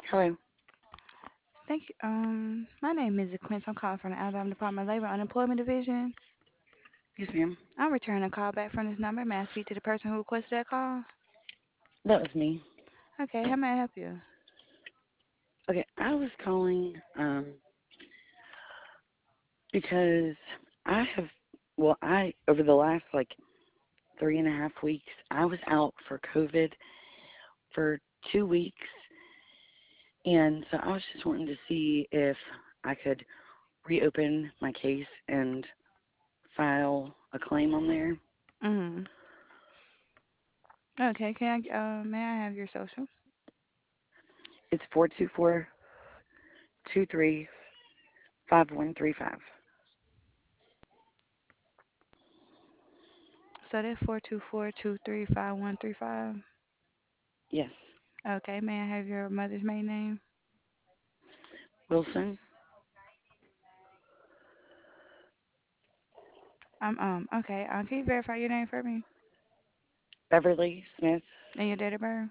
Hello. Thank you. My name is Quince. I'm calling from the Alabama Department of Labor Unemployment Division. Yes, ma'am. I'm returning a call back from this number. May I speak to the person who requested that call? That was me. Okay, how may I help you? Okay, I was calling because I have, over the last like 3.5 weeks, I was out for COVID for 2 weeks, and so I was just wanting to see if I could reopen my case and file a claim on there. Mm-hmm. Okay, may I have your social? It's 424-235135. So that's 424-235-135. Yes. Okay, may I have your mother's maiden name? Wilson, Okay. Can you verify your name for me Beverly Smith, and your date of birth?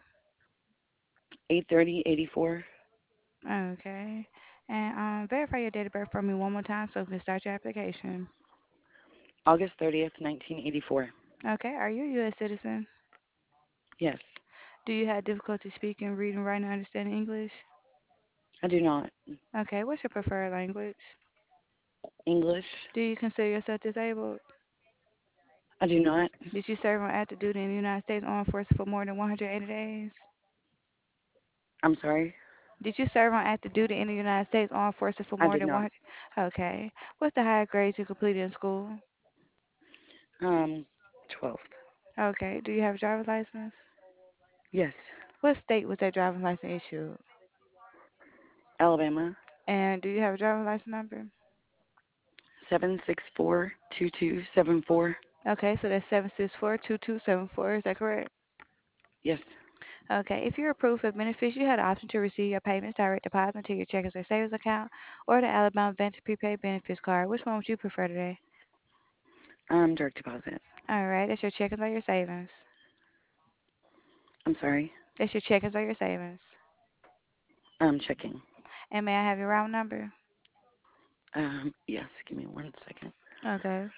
83084, Okay. And verify your date of birth for me one more time so we can start your application. August 30th, 1984. Okay. Are you a U.S. citizen? Yes. Do you have difficulty speaking, reading, writing, and understanding English? I do not. Okay, what's your preferred language? English. Do you consider yourself disabled? I do not. Did you serve on active duty in the United States Armed Forces for more than 180 days? I'm sorry. Did you serve on active duty in the United States Armed Forces for I more did than not. 100? Okay. What's the highest grade you completed in school? Um, 12th. Okay. Do you have a driver's license? Yes. What state was that driver's license issued? Alabama. And do you have a driver's license number? 7642274. Okay, so that's 764-2274. Is that correct? Yes. Okay, if you're approved for benefits, you have the option to receive your payments direct deposit into your checking or savings account or the Alabama Advance Prepaid Benefits card. Which one would you prefer today? Direct deposit. All right, that's your checkings or your savings. I'm sorry. That's your checkings or your savings. Checking. And may I have your round number? Yes. Give me 1 second. Okay.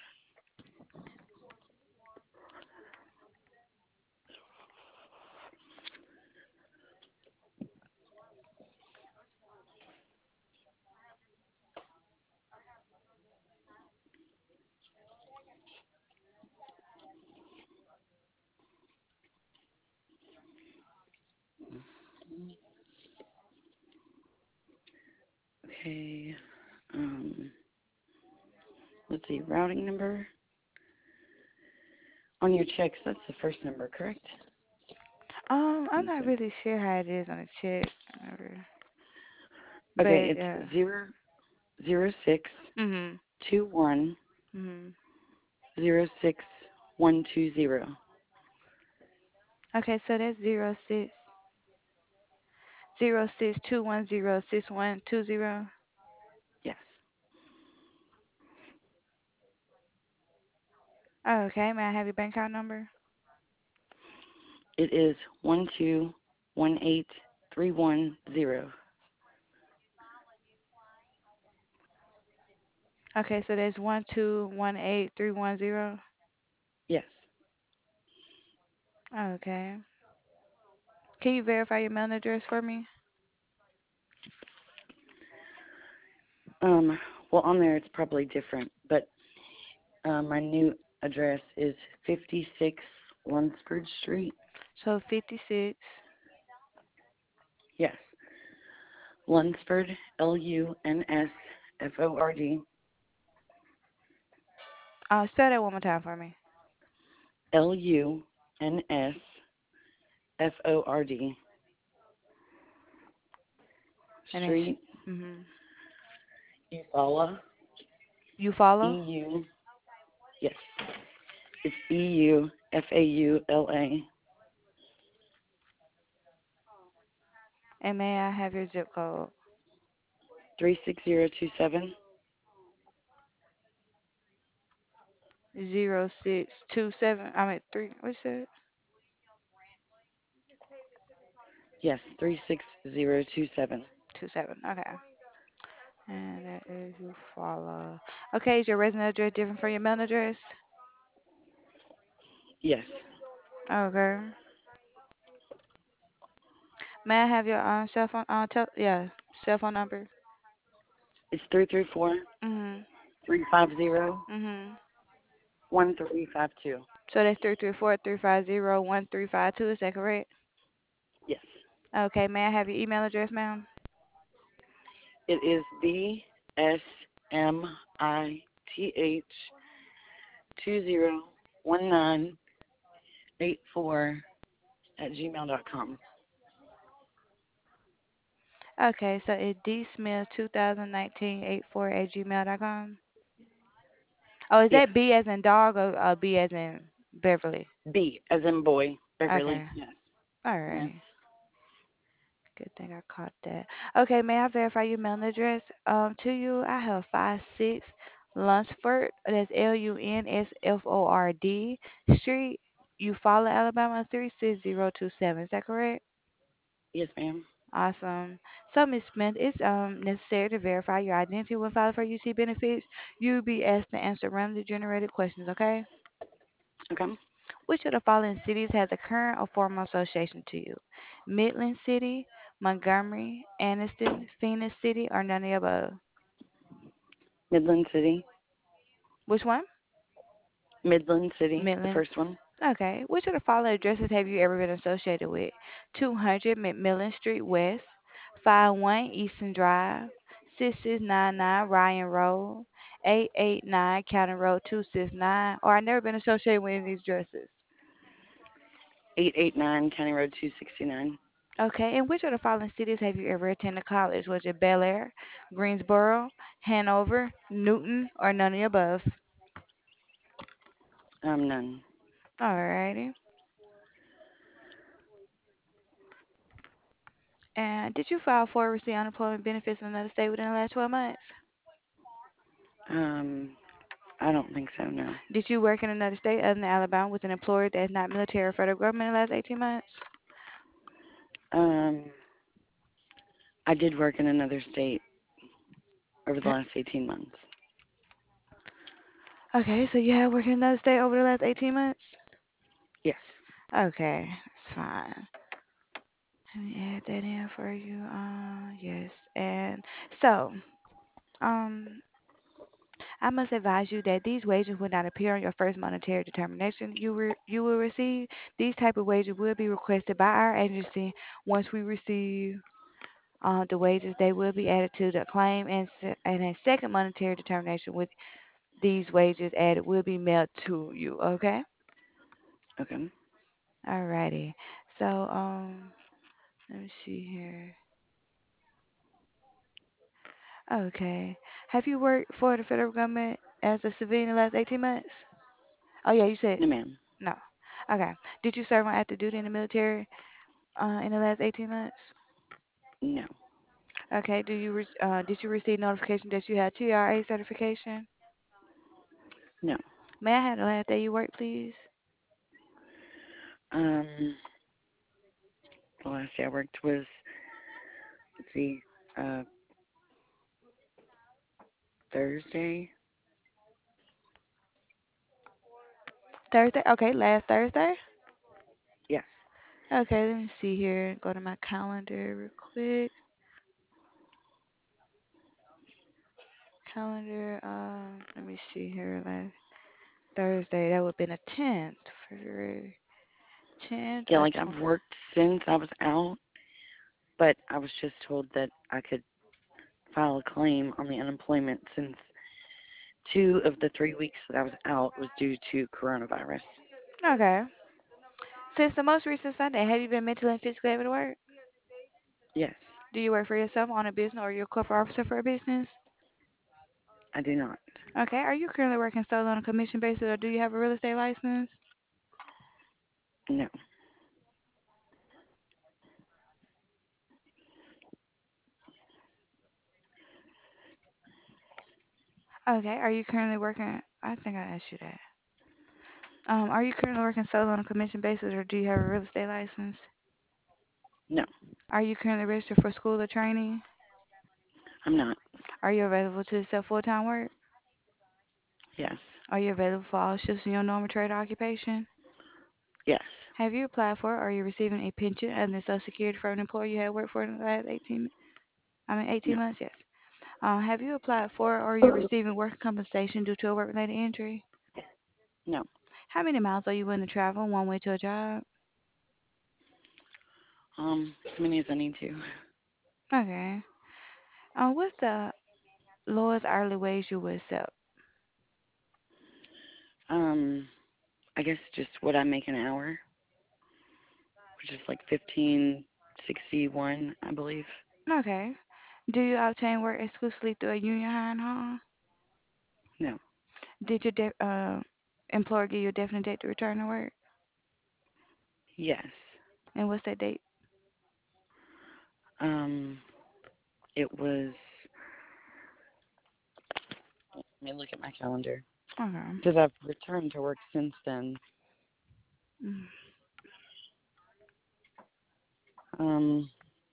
Okay. Um, let's see. Routing number. On your checks, that's the first number, correct? I'm Let me not see. really sure how it is on the check. Number. Okay, But yeah. it's 006 Mhm. 21 Mhm. 06120. Okay, so that's 06 210 6120. Yes. Okay, may I have your bank account number? It is 1218310. Okay, so that's 1218310. Yes. Okay. Can you verify your mailing address for me? Um, well, on there it's probably different, but my new address is 56 Lunsford Street. So 56. Yes. Lunsford, Lunsford, Spell that one more time for me. Lunsford And then Street, mhm. Eufaula, You follow? EU. Yes. It's EUFAULA. And may I have your zip code? 36027. 0627. I mean three. What's that? Yes, 36027. 27. Okay. And that is you follow. Okay, is your resident address different from your mailing address? Yes. Okay. May I have your cell phone? Yeah, cell phone number. It's 334 Mhm. 350 Mhm. 1352. So that's 334-350-1352. Is that correct? Yes. Okay. May I have your email address, ma'am? It is BSMITH201984 at gmail.com. Okay. So it's dsmith201984@gmail.com. Oh, is Yes. that B as in dog or B as in Beverly? B as in boy. Beverly. Okay. Yes. Yes. Alrighty. Good thing I caught that. Okay, may I verify your mailing address? To you, I have 56 Lunsford. That's Lunsford Street, Eufaula, Alabama 36027. Is that correct? Yes, ma'am. Awesome. So, Ms. Smith, it's necessary to verify your identity when filing for UC benefits. You'll be asked to answer randomly generated questions, okay? Okay. Which of the following cities has a current or former association to you? Midland City, Montgomery, Anniston, Phoenix City, or none of the above? Midland City. Which one? Midland City. The Midland. first one. Okay. Which of the following addresses have you ever been associated with? 200 McMillan Street West, 51 Eastern Drive, 6699 Ryan Road, 889 County Road 269, or I've never been associated with any of these addresses. 889 County Road 269. Okay, and which of the following cities have you ever attended college? Was it Bel Air, Greensboro, Hanover, Newton, or none of the above? None. Alrighty. And did you file for or receive unemployment benefits in another state within the last 12 months? Um, I don't think so, no. Did you work in another state other than Alabama with an employer that is not military or federal government in the last 18 months? Um, I did work in another state over the last 18 months. Okay, so you have worked in another state over the last 18 months? Yes. Okay, that's fine. Let me add that in for you. Yes. And so, um, I must advise you that these wages will not appear on your first monetary determination you will receive. These type of wages will be requested by our agency. Once we receive the wages, they will be added to the claim, and a second monetary determination with these wages added will be mailed to you. Okay. Okay. Alrighty. So let me see here. Okay. Have you worked for the federal government as a civilian in the last 18 months? Oh yeah, you said No, ma'am. no. Okay. Did you serve on active duty in the military in the last 18 months? No. Okay. Did you receive notification that you had TRA certification? No. May I have the last day you worked, please? Um, the last day I worked was, let's see, uh, Thursday. Thursday. Okay, last Thursday. Yes. Okay, let me see here. Go to my calendar real quick. Calendar. Let me see here. Last Thursday. That would have been the 10th, February 10th Yeah, or like 20. I've worked since I was out, but I was just told that I could file a claim on the unemployment since 2 of the 3 weeks that I was out was due to coronavirus. Okay. Since the most recent Sunday, have you been mentally and physically able to work? Yes. Do you work for yourself on a business or you're a corporate officer for a business? I do not. Okay. Are you currently working solely on a commission basis or do you have a real estate license? No. Okay. Are you currently working? I think I asked you that. Are you currently working solely on a commission basis or do you have a real estate license? No. Are you currently registered for school or training? I'm not. Are you available to accept full-time work? Yes. Are you available for all shifts in your normal trade or occupation? Yes. Have you applied for or are you receiving a pension and the Social Security for an employer you have worked for in the last 18 No. months? Yes. Have you applied for or are you receiving work compensation due to a work-related injury? No. How many miles are you willing to travel one way to a job? As many as I need to. Okay. What's the lowest hourly wage you would accept? Um, I guess just what I make an hour, which is like 15.61, I believe. Okay. Do you obtain work exclusively through a union hiring home? No. Did your employer give you a definite date to return to work? Yes. And what's that date? Um, it was. Let me look at my calendar Okay. because I've returned to work since then. Mm. Um,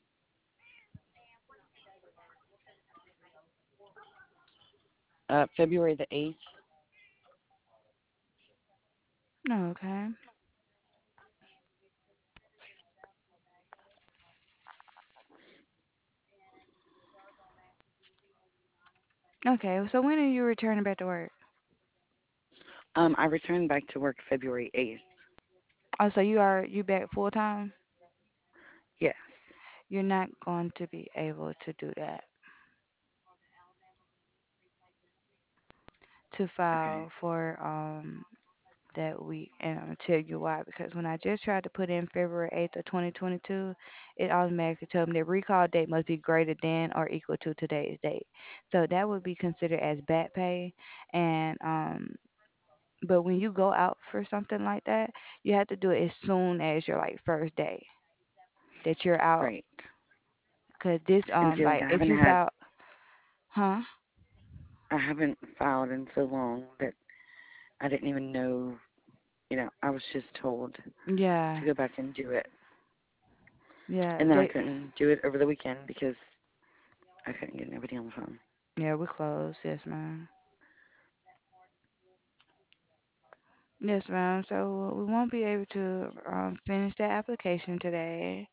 February the 8th. Okay. Okay. So when are you returning back to work? I returned back to work February 8th. Oh, so you back full time? Yes. You're not going to be able to do that to Okay. file for that week, and I'm gonna tell you why. Because when I just tried to put in February 8th of 2022, it automatically told me the recall date must be greater than or equal to today's date. So that would be considered as back pay, and but when you go out for something like that, you have to do it as soon as your like first day that you're out. Right. Cause this And see, like, like if you file, huh? I haven't filed in so long that I didn't even know, I was just told Yeah, to go back and do it. yeah, And then I they, couldn't do it over the weekend because I couldn't get nobody on the phone. yeah, we're closed. Yes, ma'am. Yes, ma'am. So we won't be able to finish that application today.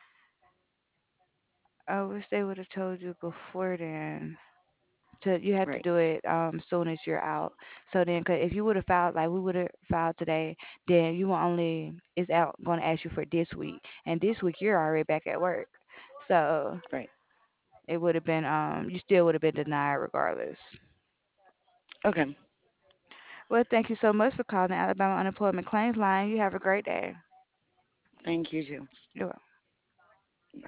I wish they would have told you before then. You have to Right. do it soon as you're out. So then, 'cause if you would have filed like we would have filed today, then you will only it's out going to ask you for this week, and this week you're already back at work. So Right. it would have been you still would have been denied regardless. Okay. Well, thank you so much for calling the Alabama Unemployment Claims Line. You have a great day. Thank you too. You're welcome.